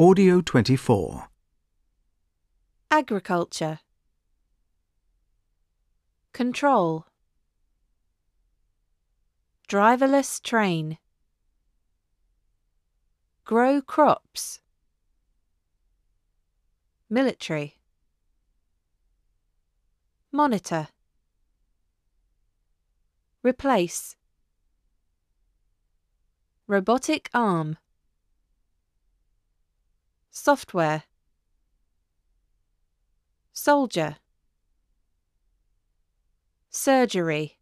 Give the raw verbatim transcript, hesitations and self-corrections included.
Audio twenty-four. Agriculture. Control. Driverless train. Grow crops. Military. Monitor. Replace. Robotic arm. Software. Soldier. Surgery.